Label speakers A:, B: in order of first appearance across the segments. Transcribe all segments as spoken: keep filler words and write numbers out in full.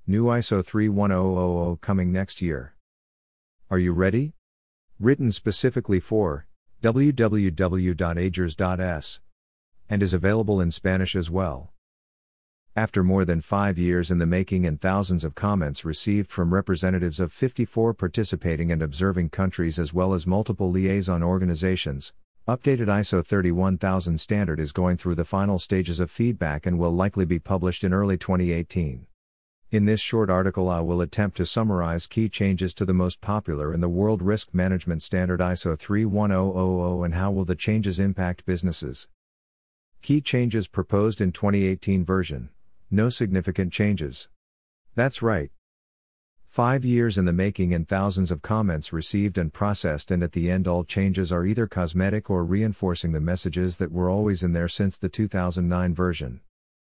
A: New I S O three one zero zero zero coming next year. Are you ready? Written specifically for w w w dot agers dot e s and is available in Spanish as well. After more than five years in the making and thousands of comments received from representatives of fifty-four participating and observing countries as well as multiple liaison organizations, updated I S O thirty-one thousand standard is going through the final stages of feedback and will likely be published in early twenty eighteen. In this short article I will attempt to summarize key changes to the most popular in the world risk management standard I S O three one zero zero zero and how will the changes impact businesses. Key changes proposed in twenty eighteen version. No significant changes. That's right. Five years in the making and thousands of comments received and processed, and at the end all changes are either cosmetic or reinforcing the messages that were always in there since the two thousand nine version.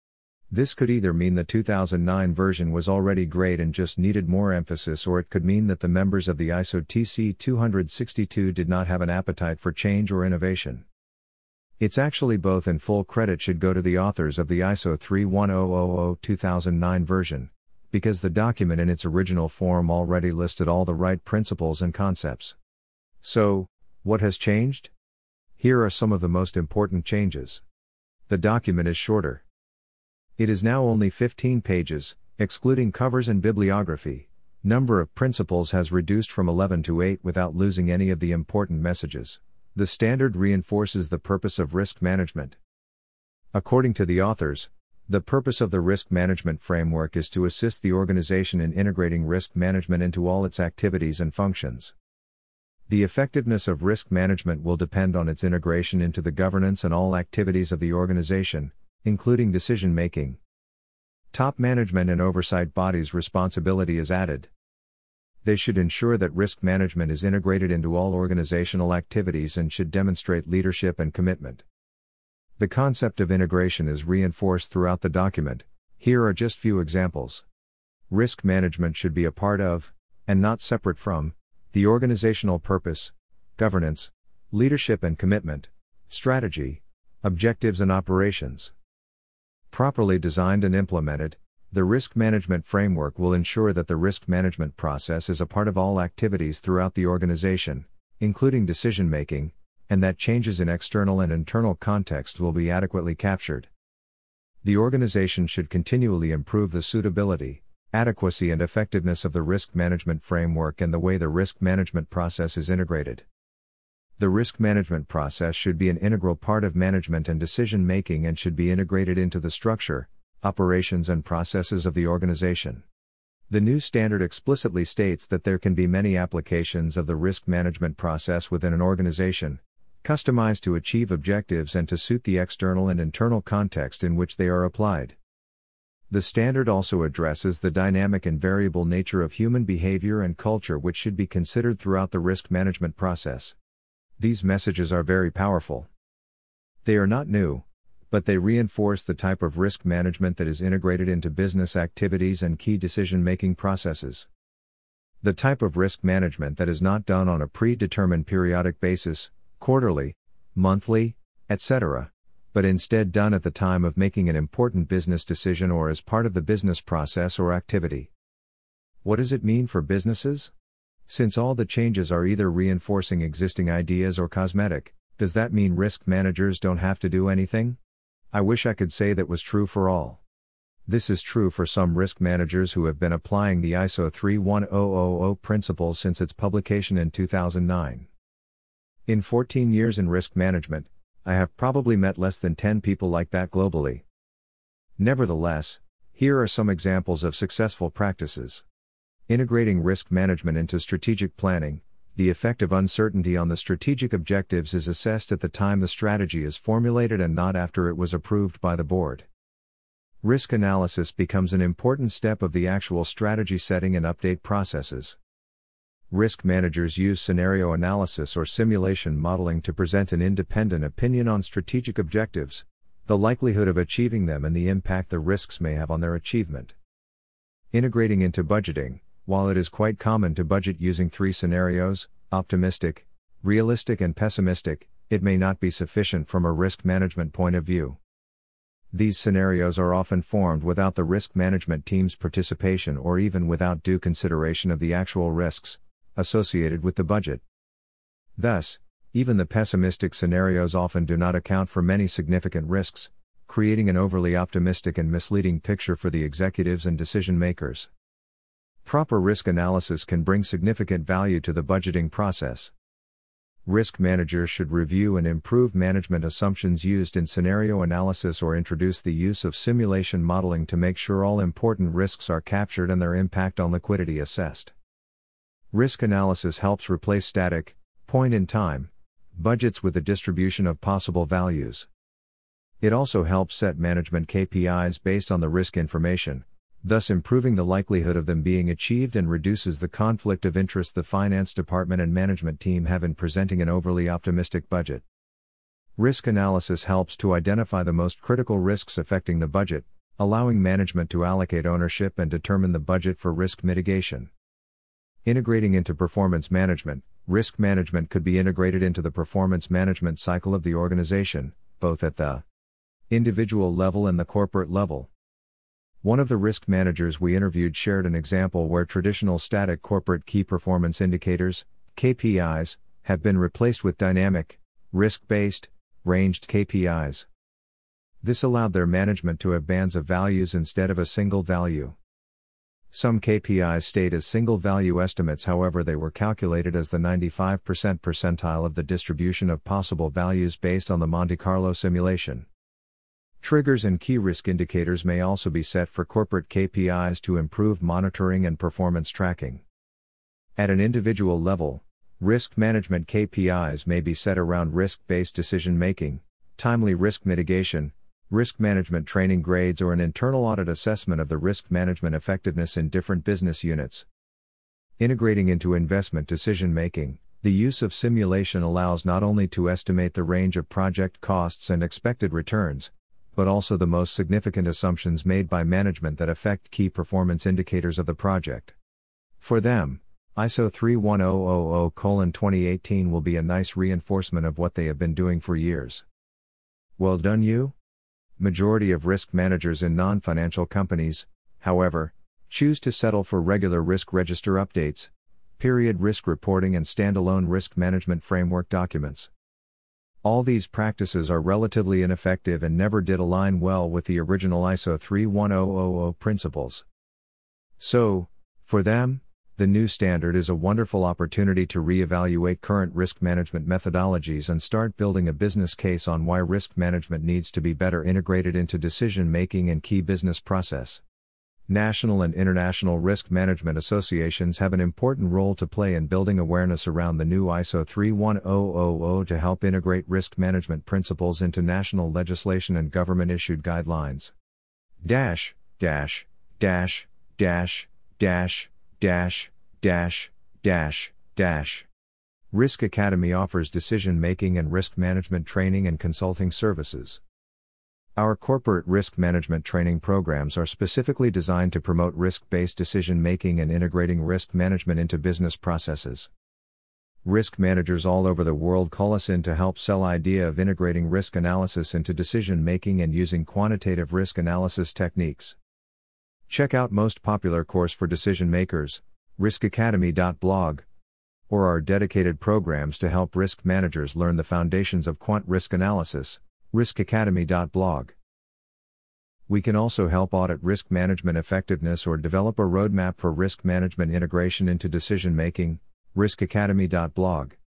A: This could either mean the two thousand nine version was already great and just needed more emphasis, or it could mean that the members of the I S O T C two sixty-two did not have an appetite for change or innovation. It's actually both, and full credit should go to the authors of the I S O three one zero zero zero two thousand nine version, because the document in its original form already listed all the right principles and concepts. So, what has changed? Here are some of the most important changes. The document is shorter. It is now only fifteen pages, excluding covers and bibliography. Number of principles has reduced from eleven to eight without losing any of the important messages. The standard reinforces the purpose of risk management. According to the authors, the purpose of the risk management framework is to assist the organization in integrating risk management into all its activities and functions. The effectiveness of risk management will depend on its integration into the governance and all activities of the organization, including decision-making. Top management and oversight bodies' responsibility is added. They should ensure that risk management is integrated into all organizational activities and should demonstrate leadership and commitment. The concept of integration is reinforced throughout the document. Here are just few examples. Risk management should be a part of, and not separate from, the organizational purpose, governance, leadership and commitment, strategy, objectives and operations. Properly designed and implemented, the risk management framework will ensure that the risk management process is a part of all activities throughout the organization, including decision-making, and that changes in external and internal context will be adequately captured. The organization should continually improve the suitability, adequacy and effectiveness of the risk management framework and the way the risk management process is integrated. The risk management process should be an integral part of management and decision-making and should be integrated into the structure, operations and processes of the organization. The new standard explicitly states that there can be many applications of the risk management process within an organization, customized to achieve objectives and to suit the external and internal context in which they are applied. The standard also addresses the dynamic and variable nature of human behavior and culture, which should be considered throughout the risk management process. These messages are very powerful. They are not new, but they reinforce the type of risk management that is integrated into business activities and key decision-making processes. The type of risk management that is not done on a predetermined periodic basis, quarterly, monthly, et cetera, but instead done at the time of making an important business decision or as part of the business process or activity. What does it mean for businesses? Since all the changes are either reinforcing existing ideas or cosmetic, does that mean risk managers don't have to do anything? I wish I could say that was true for all. This is true for some risk managers who have been applying the I S O three one zero zero zero principles since its publication in two thousand nine. In fourteen years in risk management, I have probably met less than ten people like that globally. Nevertheless, here are some examples of successful practices. Integrating risk management into strategic planning. The effect of uncertainty on the strategic objectives is assessed at the time the strategy is formulated and not after it was approved by the board. Risk analysis becomes an important step of the actual strategy setting and update processes. Risk managers use scenario analysis or simulation modeling to present an independent opinion on strategic objectives, the likelihood of achieving them and the impact the risks may have on their achievement. Integrating into budgeting. While it is quite common to budget using three scenarios, optimistic, realistic and pessimistic, it may not be sufficient from a risk management point of view. These scenarios are often formed without the risk management team's participation or even without due consideration of the actual risks associated with the budget. Thus, even the pessimistic scenarios often do not account for many significant risks, creating an overly optimistic and misleading picture for the executives and decision makers. Proper risk analysis can bring significant value to the budgeting process. Risk managers should review and improve management assumptions used in scenario analysis or introduce the use of simulation modeling to make sure all important risks are captured and their impact on liquidity assessed. Risk analysis helps replace static, point-in-time budgets with a distribution of possible values. It also helps set management K P Is based on the risk information, thus improving the likelihood of them being achieved and reduces the conflict of interest the finance department and management team have in presenting an overly optimistic budget. Risk analysis helps to identify the most critical risks affecting the budget, allowing management to allocate ownership and determine the budget for risk mitigation. Integrating into performance management, risk management could be integrated into the performance management cycle of the organization, both at the individual level and the corporate level. One of the risk managers we interviewed shared an example where traditional static corporate key performance indicators, K P Is, have been replaced with dynamic, risk-based, ranged K P Is. This allowed their management to have bands of values instead of a single value. Some K P Is stayed as single value estimates, however they were calculated as the ninety-five percent percentile of the distribution of possible values based on the Monte Carlo simulation. Triggers and key risk indicators may also be set for corporate K P Is to improve monitoring and performance tracking. At an individual level, risk management K P Is may be set around risk-based decision-making, timely risk mitigation, risk management training grades, or an internal audit assessment of the risk management effectiveness in different business units. Integrating into investment decision-making, the use of simulation allows not only to estimate the range of project costs and expected returns, but also the most significant assumptions made by management that affect key performance indicators of the project. For them, I S O three one zero zero dash twenty eighteen will be a nice reinforcement of what they have been doing for years. Well done, you? Majority of risk managers in non-financial companies, however, choose to settle for regular risk register updates, period risk reporting, and standalone risk management framework documents. All these practices are relatively ineffective and never did align well with the original I S O three one zero zero zero principles. So, for them, the new standard is a wonderful opportunity to re-evaluate current risk management methodologies and start building a business case on why risk management needs to be better integrated into decision-making and key business process. National and international risk management associations have an important role to play in building awareness around the new I S O three one zero zero zero to help integrate risk management principles into national legislation and government-issued guidelines. Dash, dash, dash, dash, dash, dash, dash, dash, dash. Risk Academy offers decision-making and risk management training and consulting services. Our corporate risk management training programs are specifically designed to promote risk-based decision-making and integrating risk management into business processes. Risk managers all over the world call us in to help sell the idea of integrating risk analysis into decision-making and using quantitative risk analysis techniques. Check out most popular course for decision makers, risk academy dot blog, or our dedicated programs to help risk managers learn the foundations of quant risk analysis, risk academy dot blog. We can also help audit risk management effectiveness or develop a roadmap for risk management integration into decision making, risk academy dot blog.